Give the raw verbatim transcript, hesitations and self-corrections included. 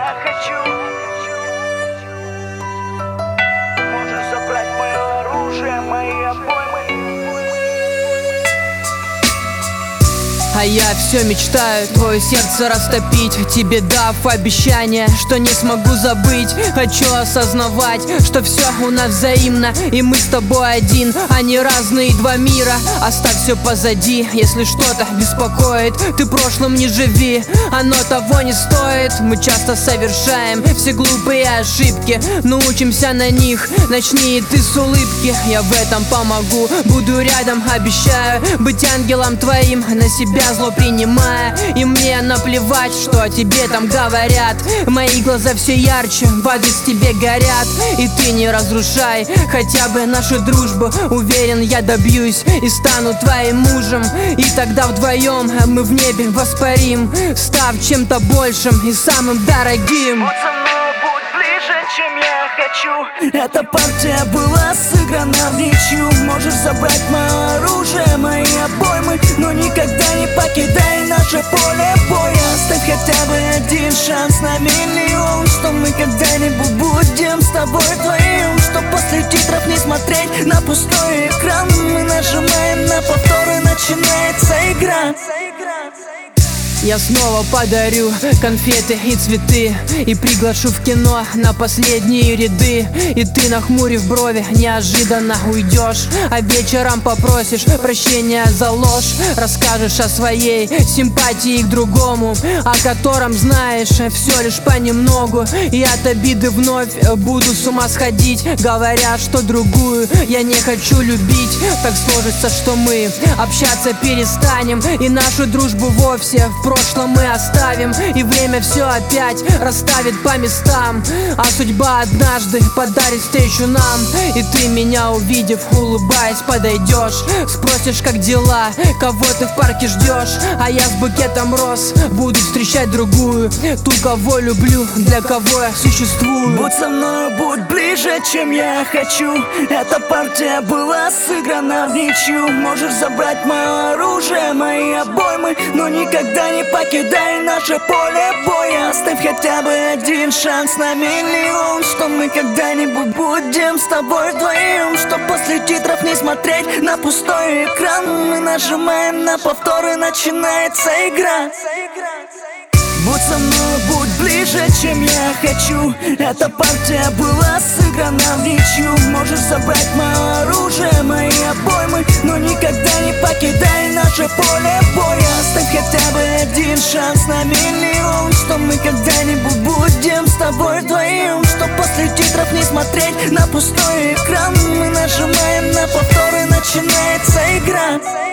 я хочу. Можешь забрать мое оружие, мои обоймы. А я все мечтаю твое сердце растопить, тебе дав обещание, что не смогу забыть. Хочу осознавать, что все у нас взаимно, и мы с тобой один, а не разные два мира. Оставь все позади, если что-то беспокоит, ты прошлым не живи, оно того не стоит. Мы часто совершаем все глупые ошибки, но учимся на них, начни и ты с улыбки. Я в этом помогу, буду рядом, обещаю быть ангелом твоим, на себя зло принимая. И мне наплевать, что о тебе там говорят. Мои глаза все ярче, в адрес тебе горят. И ты не разрушай хотя бы нашу дружбу. Уверен, я добьюсь и стану твоим мужем. И тогда вдвоем мы в небе воспарим, став чем-то большим и самым дорогим. Вот со мной будь ближе, чем я хочу. Эта партия была сыграна в ничью. Можешь забрать мое оружие, мои обоймы, но никогда не покидай наше поле боя. Оставь хотя бы один шанс на миллион, что мы когда-нибудь будем с тобой вдвоем. Что после титров не смотреть на пустой экран, мы нажимаем на повтор и начинается игра. Я снова подарю конфеты и цветы, и приглашу в кино на последние ряды. И ты, нахмурив брови, неожиданно уйдешь, а вечером попросишь прощения за ложь. Расскажешь о своей симпатии к другому, о котором знаешь все лишь понемногу. И от обиды вновь буду с ума сходить, говоря, что другую я не хочу любить. Так сложится, что мы общаться перестанем, и нашу дружбу вовсе в прошлом мы оставим. И время все опять расставит по местам, а судьба однажды подарит встречу нам. И ты, меня увидев, улыбаясь, подойдешь, спросишь, как дела, кого ты в парке ждешь. А я с букетом роз буду встречать другую, ту, кого люблю, для кого я существую. Будь со мной, будь ближе, чем я хочу. Эта партия была сыграна в ничью. Можешь забрать мое оружие, мои обоймы, но никогда не покидай наше поле боя. Оставь хотя бы один шанс на миллион, что мы когда-нибудь будем с тобой вдвоем. Что после титров не смотреть на пустой экран, мы нажимаем на повтор и начинается игра. Будь со мной, будь ближе, чем я хочу. Эта партия была сыграна в ничью. Можешь забрать мое оружие, мои обоймы, но никогда не покидай наше поле боя. Оставь хотя бы один шанс на миллион, что мы когда-нибудь будем с тобой вдвоем. Что после титров не смотреть на пустой экран, мы нажимаем на повтор и начинается игра.